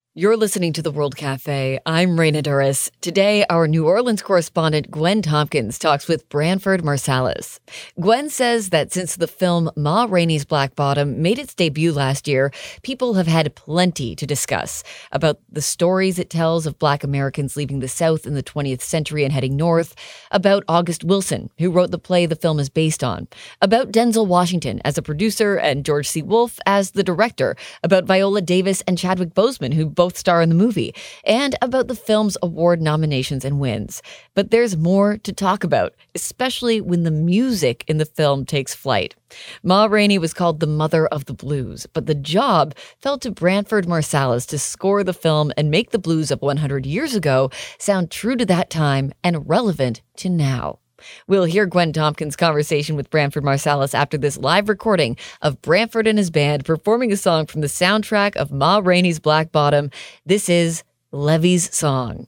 You're listening to The World Cafe. I'm Raina Duras. Today, our New Orleans correspondent Gwen Tompkins talks with Branford Marsalis. Gwen says that since the film Ma Rainey's Black Bottom made its debut last year, people have had plenty to discuss about the stories it tells of Black Americans leaving the South in the 20th century and heading north, about August Wilson, who wrote the play the film is based on, about Denzel Washington as a producer and George C. Wolfe as the director, about Viola Davis and Chadwick Boseman, who both star in the movie, and about the film's award nominations and wins. But there's more to talk about, especially when the music in the film takes flight. Ma Rainey was called the mother of the blues, but the job fell to Branford Marsalis to score the film and make the blues of 100 years ago sound true to that time and relevant to now. We'll hear Gwen Tompkins' conversation with Branford Marsalis after this live recording of Branford and his band performing a song from the soundtrack of Ma Rainey's Black Bottom. This is Levy's Song.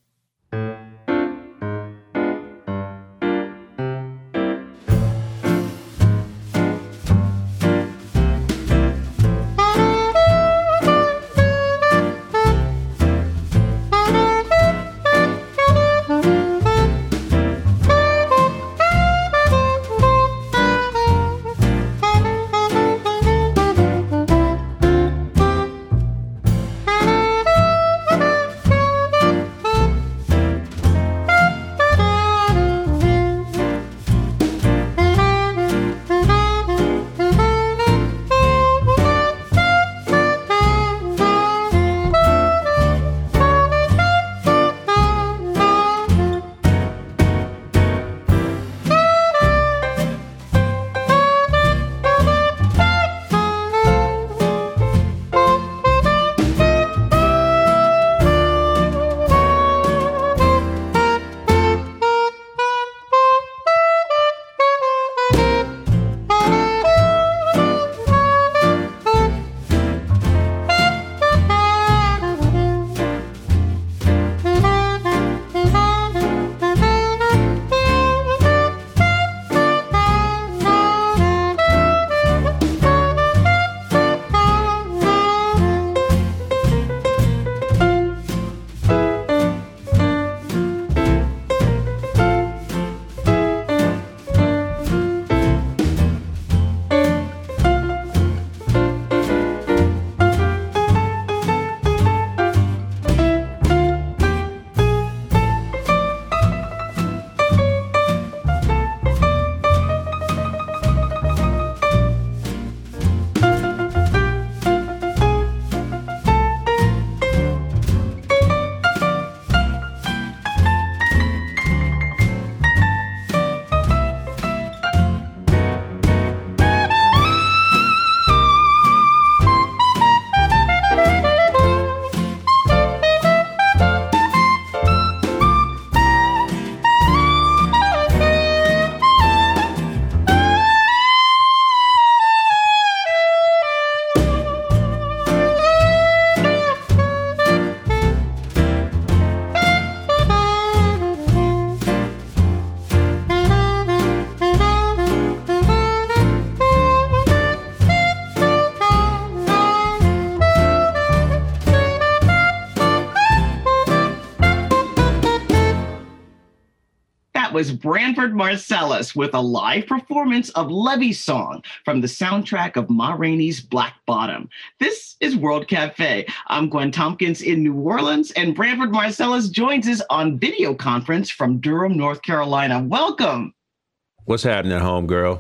Was Branford Marsalis with a live performance of Levy's Song from the soundtrack of Ma Rainey's Black Bottom. This is World Cafe. I'm Gwen Tompkins in New Orleans, and Branford Marsalis joins us on video conference from Durham, North Carolina. Welcome. What's happening, homegirl?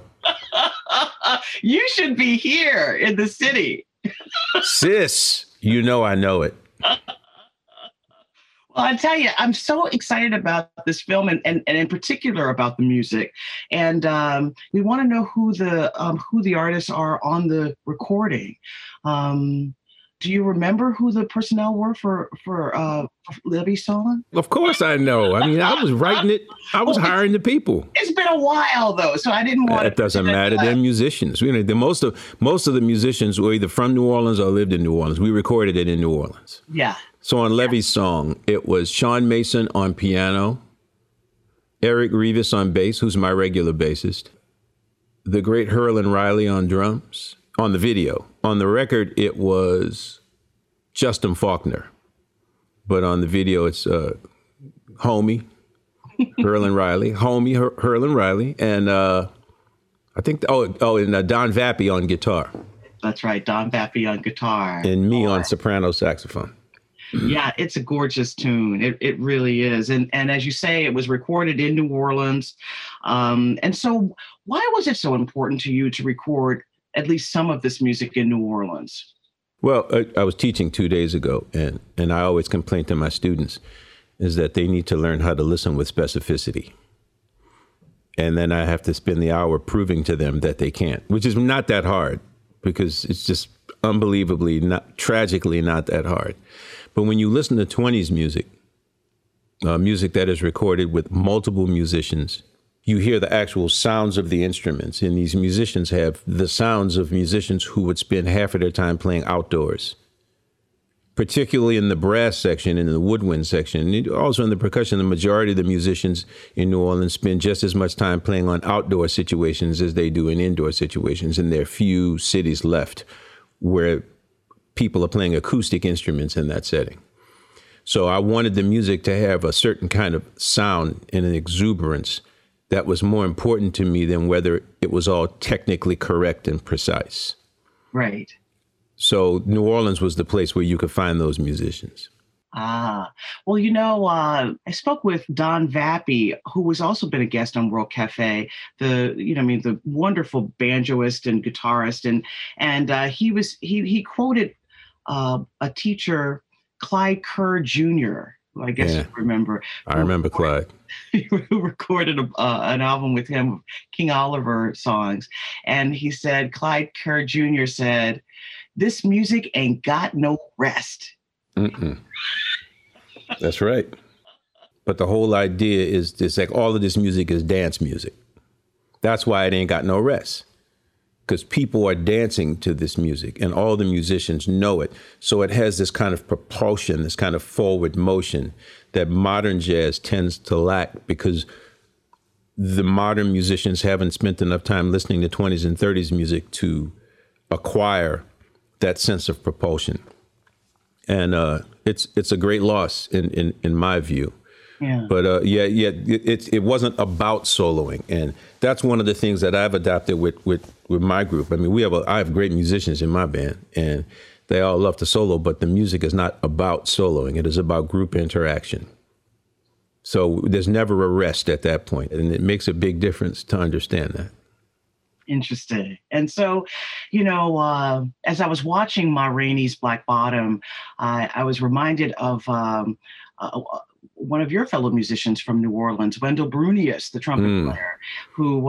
You should be here in the city. Sis, you know I know it. Well, I tell you, I'm so excited about this film and in particular about the music. And we want to know who the artists are on the recording. Do you remember who the personnel were for Levy's Song? Of course I know. I mean, I was writing it. I was hiring the people. It's been a while, though, so I didn't want It doesn't matter. They're musicians. You know, most of the musicians were either from New Orleans or lived in New Orleans. We recorded it in New Orleans. Yeah. So on Levy's Song, it was Sean Mason on piano, Eric Rivas on bass, who's my regular bassist, the great Herlin Riley on drums, on the video. On the record, it was Justin Faulkner. but on the video it's Homie, Herlin Riley, and I think, and Don Vappy on guitar. That's right, Don Vappy on guitar. And me on soprano saxophone. Yeah, it's a gorgeous tune. It really is. And as you say, it was recorded in New Orleans. And so why was it so important to you to record at least some of this music in New Orleans? Well, I was teaching 2 days ago, and I always complain to my students is that they need to learn how to listen with specificity. And then I have to spend the hour proving to them that they can't, which is not that hard because it's just tragically not that hard. But when you listen to 20s music, music that is recorded with multiple musicians, you hear the actual sounds of the instruments. And these musicians have the sounds of musicians who would spend half of their time playing outdoors, particularly in the brass section and in the woodwind section. And also in the percussion, the majority of the musicians in New Orleans spend just as much time playing on outdoor situations as they do in indoor situations. And there are few cities left where people are playing acoustic instruments in that setting. So I wanted the music to have a certain kind of sound and an exuberance that was more important to me than whether it was all technically correct and precise. Right. So New Orleans was the place where you could find those musicians. Well, I spoke with Don Vappy, who has also been a guest on World Cafe, the wonderful banjoist and guitarist. And he quoted a teacher, Clyde Kerr Jr., who I guess you remember. I remember Clyde. Who recorded an album with him of King Oliver songs. And he said, Clyde Kerr Jr. said, "This music ain't got no rest." Mm-mm. That's right. But the whole idea is this, like all of this music is dance music. That's why it ain't got no rest. Because people are dancing to this music and all the musicians know it. So it has this kind of propulsion, this kind of forward motion that modern jazz tends to lack because the modern musicians haven't spent enough time listening to 20s and 30s music to acquire that sense of propulsion. And it's a great loss in my view. Yeah. But it wasn't about soloing, and that's one of the things that I've adopted with my group. I mean, I have great musicians in my band, and they all love to solo, but the music is not about soloing. It is about group interaction. So there's never a rest at that point, and it makes a big difference to understand that. Interesting. And so, as I was watching Ma Rainey's Black Bottom, I was reminded of one of your fellow musicians from New Orleans, Wendell Brunious, the trumpet player, who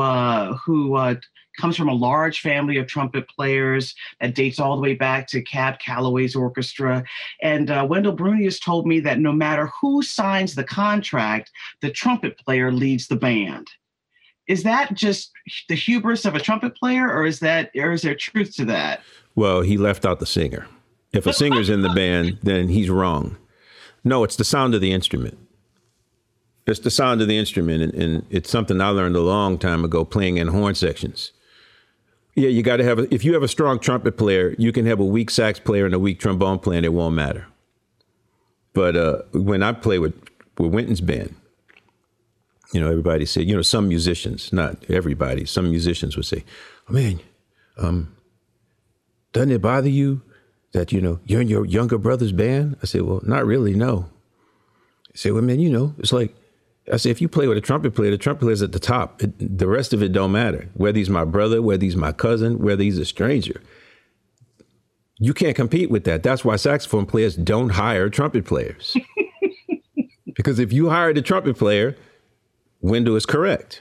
comes from a large family of trumpet players that dates all the way back to Cab Calloway's orchestra. And Wendell Brunious told me that no matter who signs the contract, the trumpet player leads the band. Is that just the hubris of a trumpet player, or is there truth to that? Well, he left out the singer. If a singer's in the band, then he's wrong. No, it's the sound of the instrument. It's the sound of the instrument, and it's something I learned a long time ago playing in horn sections. Yeah, you got to have, if you have a strong trumpet player, you can have a weak sax player and a weak trombone player, and it won't matter. But when I play with Wynton's band, everybody said, some musicians, not everybody, some musicians would say, "Oh man, doesn't it bother you that, you're in your younger brother's band?" I said, "Well, not really, no." I said, "Well, man, it's like," I said, "if you play with a trumpet player, the trumpet player's at the top. The rest of it don't matter. Whether he's my brother, whether he's my cousin, whether he's a stranger. You can't compete with that. That's why saxophone players don't hire trumpet players." Because if you hire the trumpet player, Wendell is correct.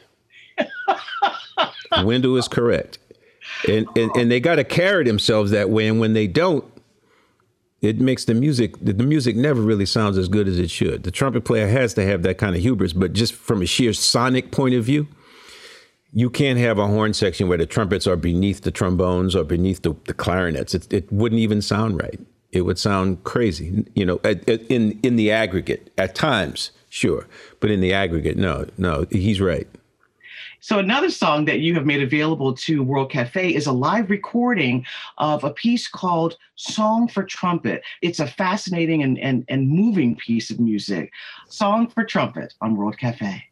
Wendell is correct. And they got to carry themselves that way. And when they don't, it makes the music never really sounds as good as it should. The trumpet player has to have that kind of hubris, but just from a sheer sonic point of view, you can't have a horn section where the trumpets are beneath the trombones or beneath the clarinets. It wouldn't even sound right. It would sound crazy, in the aggregate at times, sure. But in the aggregate, no, he's right. So another song that you have made available to World Cafe is a live recording of a piece called Song for Trumpet. It's a fascinating and moving piece of music. Song for Trumpet on World Cafe.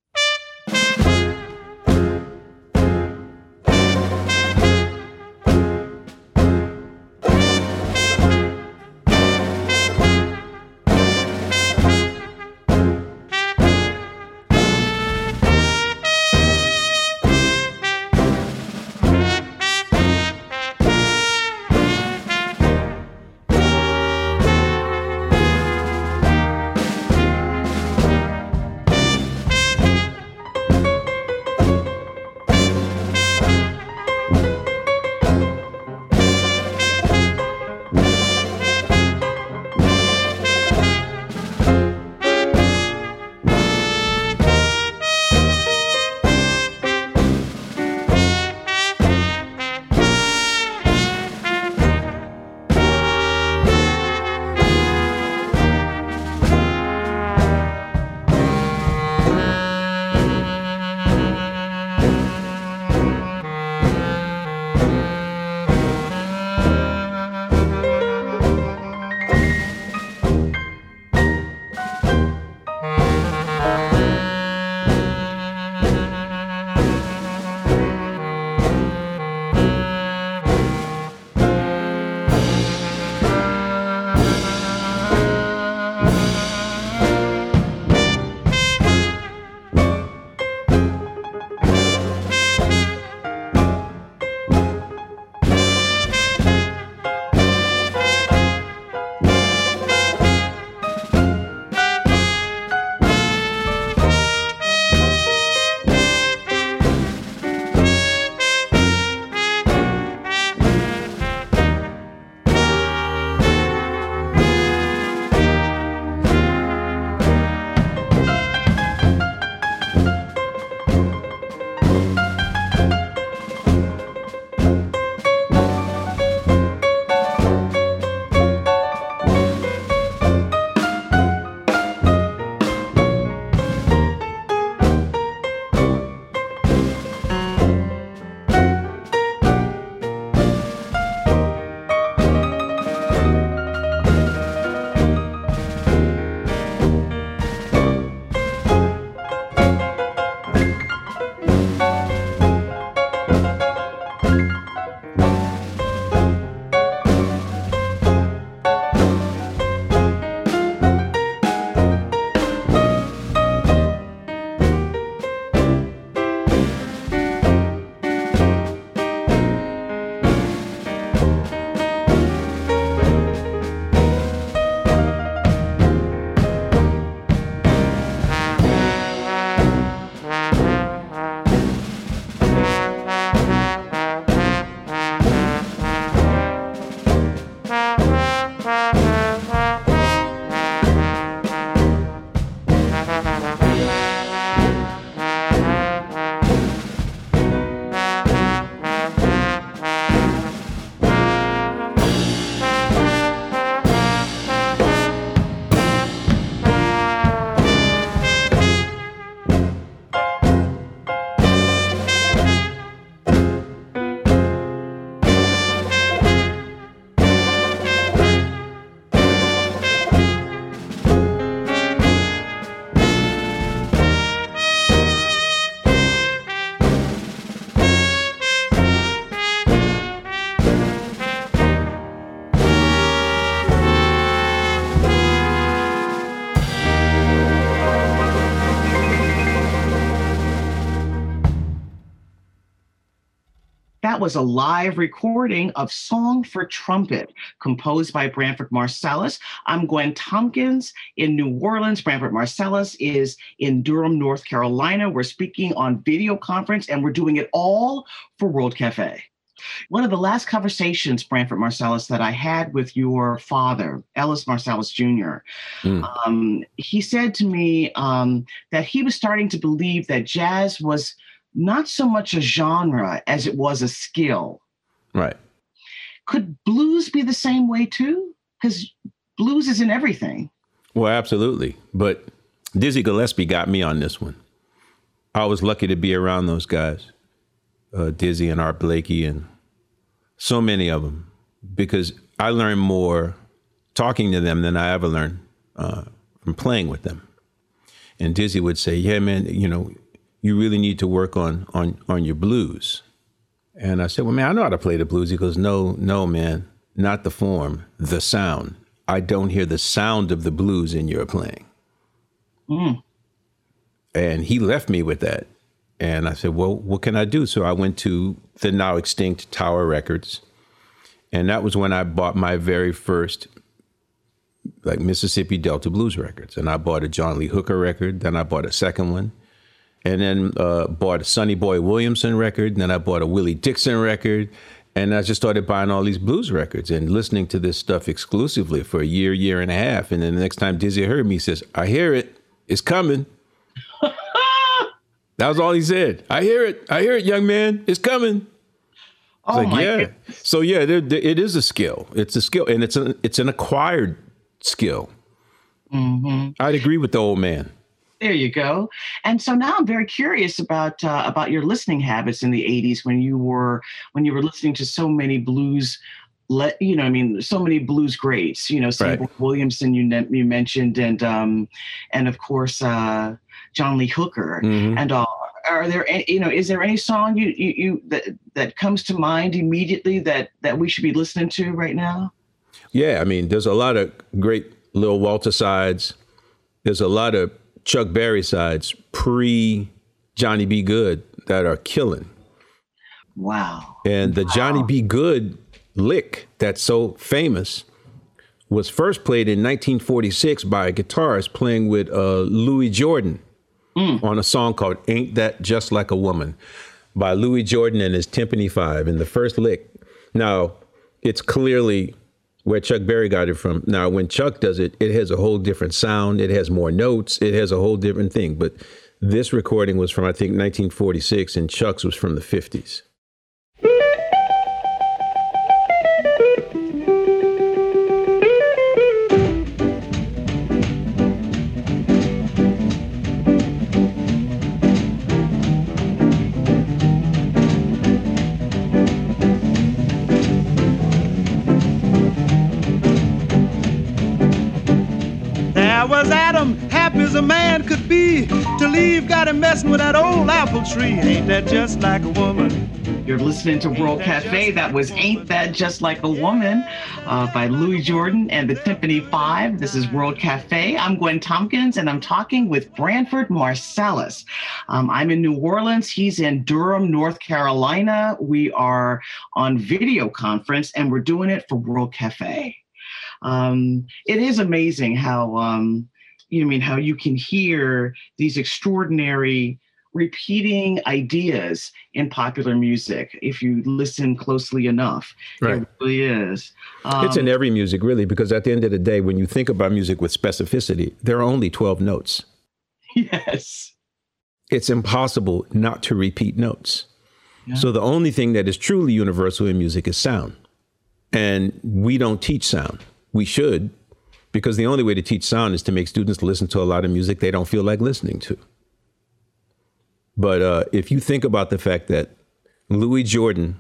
That was a live recording of Song for Trumpet, composed by Branford Marsalis. I'm Gwen Tompkins in New Orleans. Branford Marsalis is in Durham, North Carolina. We're speaking on video conference, and we're doing it all for World Cafe. One of the last conversations, Branford Marsalis, that I had with your father, Ellis Marsalis Jr., he said to me that he was starting to believe that jazz was not so much a genre as it was a skill. Right. Could blues be the same way too? Because blues is in everything. Well, absolutely. But Dizzy Gillespie got me on this one. I was lucky to be around those guys, Dizzy and Art Blakey and so many of them, because I learned more talking to them than I ever learned from playing with them. And Dizzy would say, yeah, man, you really need to work on your blues. And I said, well, man, I know how to play the blues. He goes, no, man, not the form, the sound. I don't hear the sound of the blues in your playing. And he left me with that. And I said, well, what can I do? So I went to the now extinct Tower Records. And that was when I bought my very first Mississippi Delta blues records. And I bought a John Lee Hooker record. Then I bought a second one. And then bought a Sonny Boy Williamson record. And then I bought a Willie Dixon record. And I just started buying all these blues records and listening to this stuff exclusively for a year and a half. And then the next time Dizzy heard me, he says, I hear it. It's coming. That was all he said. I hear it, young man. It's coming. Oh, my goodness. So, yeah, it is a skill. It's a skill, and it's an acquired skill. Mm-hmm. I'd agree with the old man. There you go. And so now I'm very curious about your listening habits in the 80s when you were listening to so many blues, so many blues greats, Sonny Boy Williamson you mentioned, and of course John Lee Hooker, and are there any, is there any song you that comes to mind immediately that we should be listening to right now? Yeah, I mean, there's a lot of great Lil Walter sides. There's a lot of Chuck Berry sides pre Johnny B. Good that are killing. Wow. And the Johnny B. Good lick that's so famous was first played in 1946 by a guitarist playing with Louis Jordan on a song called Ain't That Just Like a Woman by Louis Jordan and his Timpani Five. And the first lick, now it's clearly where Chuck Berry got it from. Now, when Chuck does it, it has a whole different sound. It has more notes. It has a whole different thing. But this recording was from, I think, 1946, and Chuck's was from the 50s. Was Adam happy as a man could be? To leave got him messing with that old apple tree. Ain't that just like a woman? You're listening to World Cafe. That was Ain't That Just Like a Woman by Louis Jordan and the Timpani Five. This is World Cafe. I'm Gwen Tompkins, and I'm talking with Branford Marsalis. I'm in New Orleans. He's in Durham, North Carolina. We are on video conference, and we're doing it for World Cafe. It is amazing how how you can hear these extraordinary repeating ideas in popular music if you listen closely enough. Right. It really is. It's in every music, really, because at the end of the day, when you think about music with specificity, there are only 12 notes. Yes. It's impossible not to repeat notes. Yeah. So the only thing that is truly universal in music is sound. And we don't teach sound. We should, because the only way to teach sound is to make students listen to a lot of music they don't feel like listening to. But if you think about the fact that Louis Jordan,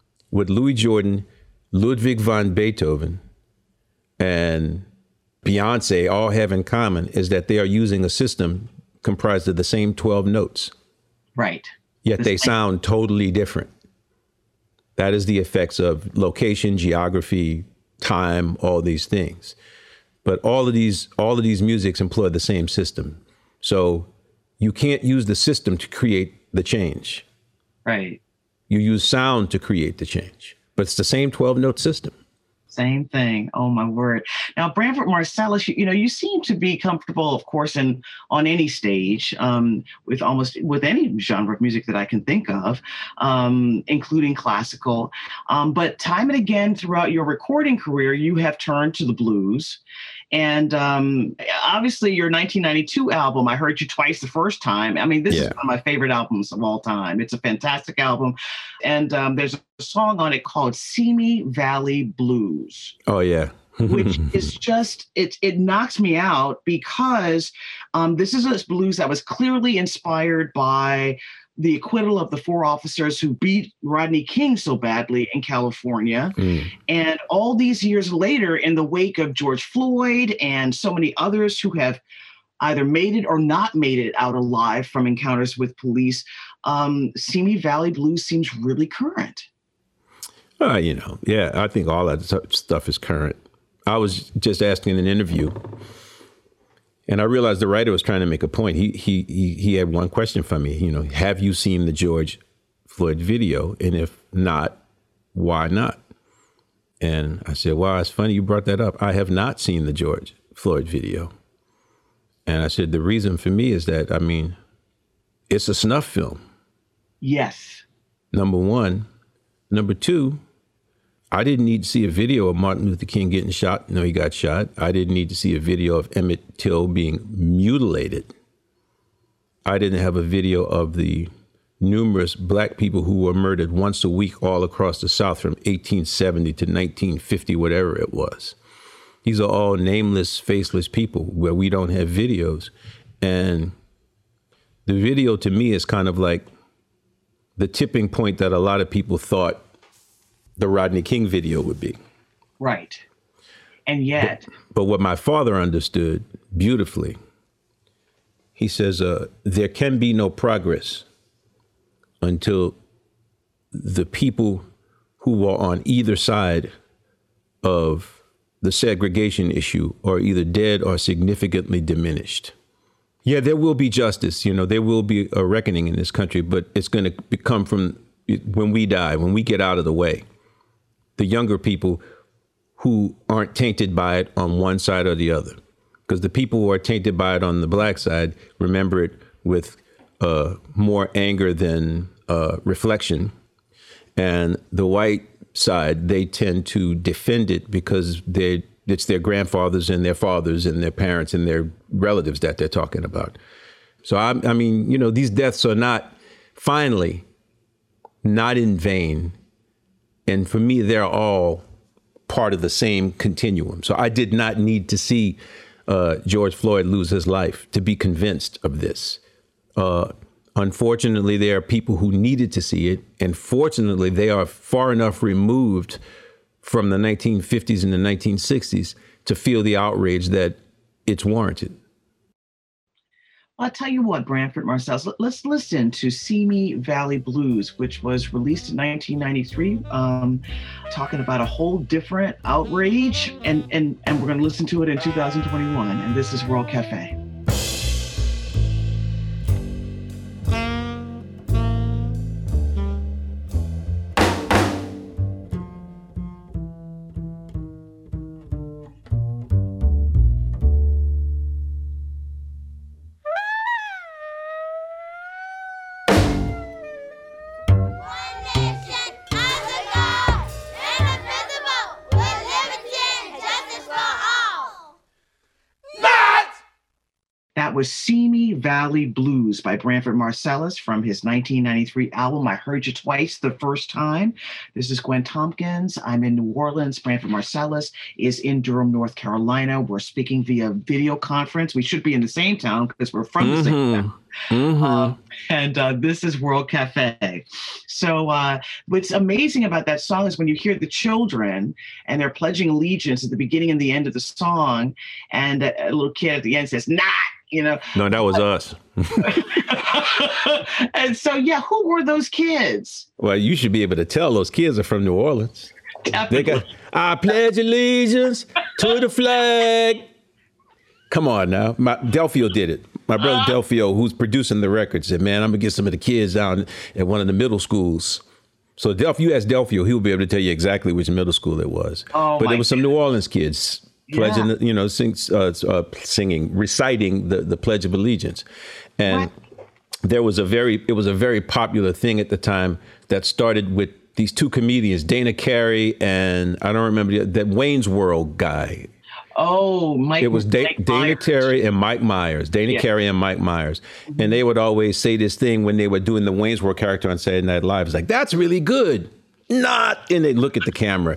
Ludwig van Beethoven, and Beyonce all have in common is that they are using a system comprised of the same 12 notes. Right. Yet they sound totally different. That is the effects of location, geography, time, all these things. But all of these musics employ the same system. So you can't use the system to create the change. Right. You use sound to create the change. But it's the same 12-note system. Same thing. Oh, my word. Now, Branford Marsalis, you seem to be comfortable, of course, on any stage with any genre of music that I can think of, including classical. But time and again throughout your recording career, you have turned to the blues. And obviously your 1992 album, I heard you twice the first time. I mean, this is one of my favorite albums of all time. It's a fantastic album. And there's a song on it called Simi Valley Blues. Oh, yeah. which is just, it knocks me out because this is a blues that was clearly inspired by the acquittal of the 4 officers who beat Rodney King so badly in California. And all these years later, in the wake of George Floyd and so many others who have either made it or not made it out alive from encounters with police, Simi Valley Blues seems really current. I think all that stuff is current. I was just asking in an interview, and I realized the writer was trying to make a point. He had one question for me, have you seen the George Floyd video? And if not, why not? And I said, wow, it's funny you brought that up. I have not seen the George Floyd video. And I said, the reason for me is that, it's a snuff film. Yes. Number one. Number two, I didn't need to see a video of Martin Luther King getting shot. No, he got shot. I didn't need to see a video of Emmett Till being mutilated. I didn't have a video of the numerous black people who were murdered once a week all across the South from 1870 to 1950, whatever it was. These are all nameless, faceless people where we don't have videos. And the video to me is kind of like the tipping point that a lot of people thought the Rodney King video would be. Right. And yet. But what my father understood beautifully, he says, there can be no progress until the people who are on either side of the segregation issue are either dead or significantly diminished. Yeah, there will be justice. There will be a reckoning in this country, but it's going to come from when we die, when we get out of the way. The younger people who aren't tainted by it on one side or the other. Because the people who are tainted by it on the black side remember it with more anger than reflection. And the white side, they tend to defend it because it's their grandfathers and their fathers and their parents and their relatives that they're talking about. So, these deaths are not in vain. And for me, they're all part of the same continuum. So I did not need to see George Floyd lose his life to be convinced of this. Unfortunately, there are people who needed to see it. And fortunately, they are far enough removed from the 1950s and the 1960s to feel the outrage that it's warranted. I'll tell you what, Branford Marsalis, let's listen to Simi Valley Blues, which was released in 1993, talking about a whole different outrage. And we're going to listen to it in 2021. And this is World Cafe. Was Simi Valley Blues by Branford Marsalis from his 1993 album, I Heard You Twice the First Time. This is Gwen Tompkins. I'm in New Orleans. Branford Marsalis is in Durham, North Carolina. We're speaking via video conference. We should be in the same town because we're from the same town. And this is World Cafe. So what's amazing about that song is when you hear the children and they're pledging allegiance at the beginning and the end of the song, and a little kid at the end says, "Not." No, that was us. And so, who were those kids? Well, you should be able to tell those kids are from New Orleans. They got, I pledge allegiance to the flag. Come on now. Delphio did it. My brother Delphio, who's producing the record, said, man, I'm going to get some of the kids down at one of the middle schools. So you ask Delphio, he'll be able to tell you exactly which middle school it was. But there was some New Orleans kids pledging, reciting the Pledge of Allegiance. And it was a very popular thing at the time that started with these two comedians, Dana Carey and I don't remember that Wayne's World guy. Oh, Mike. It was Dana Carey and Mike Myers. Carey and Mike Myers. Mm-hmm. And they would always say this thing when they were doing the Wayne's World character on Saturday Night Live. It's like, that's really good. Not. And they look at the camera.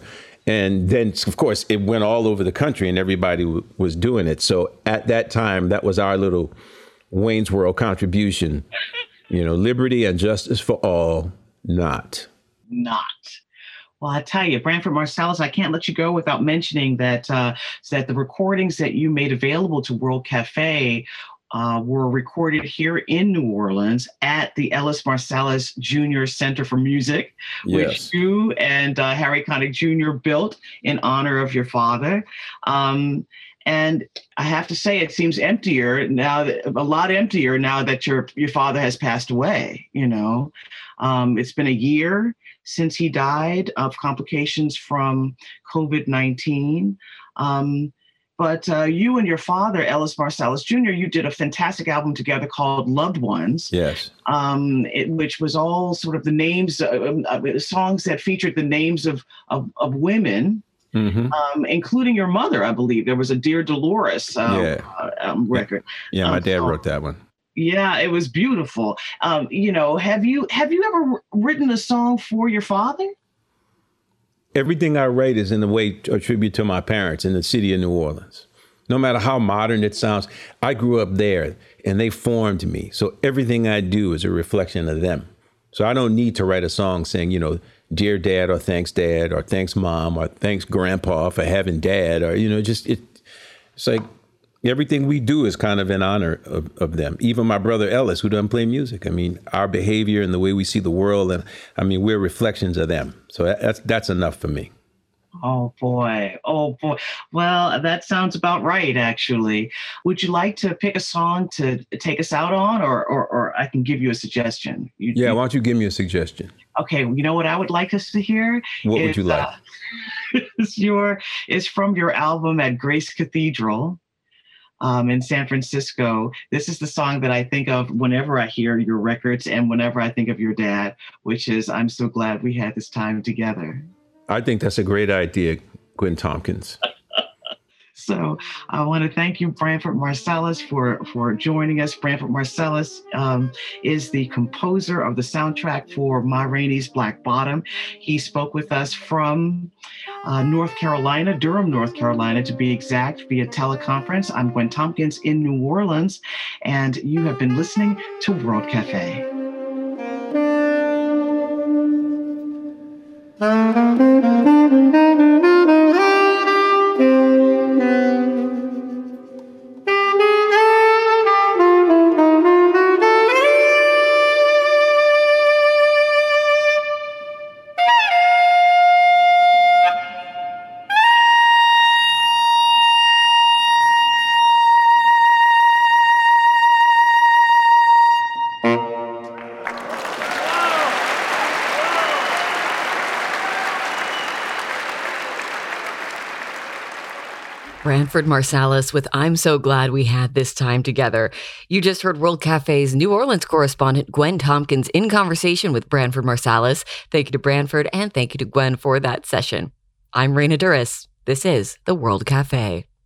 And then, of course, it went all over the country and everybody was doing it. So at that time, that was our little Wayne's World contribution. Liberty and justice for all, not. Well, I tell you, Branford Marsalis, I can't let you go without mentioning that the recordings that you made available to World Cafe were recorded here in New Orleans at the Ellis Marsalis Jr. Center for Music, which you and Harry Connick Jr. built in honor of your father. And I have to say, it seems emptier now, a lot emptier now that your father has passed away. It's been a year since he died of complications from COVID-19. But you and your father, Ellis Marsalis Jr., you did a fantastic album together called Loved Ones. Yes. Which was all sort of the names, songs that featured the names of women, including your mother, I believe. There was a Dear Dolores record. Yeah, my dad wrote that one. Yeah, it was beautiful. Have you ever written a song for your father? Everything I write is in a way a tribute to my parents in the city of New Orleans. No matter how modern it sounds, I grew up there and they formed me. So everything I do is a reflection of them. So I don't need to write a song saying, Dear Dad, or Thanks Dad, or Thanks Mom, or Thanks Grandpa for having Dad, or, it's like everything we do is kind of in honor of them. Even my brother Ellis, who doesn't play music. I mean, our behavior and the way we see the world, and we're reflections of them. So that's enough for me. Oh boy. Well, that sounds about right, actually. Would you like to pick a song to take us out on, or I can give you a suggestion? Why don't you give me a suggestion? Okay, you know what I would like us to hear? What would you like? It's from your album at Grace Cathedral. In San Francisco. This is the song that I think of whenever I hear your records and whenever I think of your dad, which is I'm So Glad We Had This Time Together. I think that's a great idea, Gwen Tompkins. So I want to thank you, Branford Marsalis, for joining us. Branford Marsalis is the composer of the soundtrack for Ma Rainey's Black Bottom. He spoke with us from North Carolina, Durham, North Carolina, to be exact, via teleconference. I'm Gwen Tompkins in New Orleans, and you have been listening to World Cafe. Branford Marsalis with I'm So Glad We Had This Time Together. You just heard World Cafe's New Orleans correspondent Gwen Tompkins in conversation with Branford Marsalis. Thank you to Branford and thank you to Gwen for that session. I'm Raina Duras. This is the World Cafe.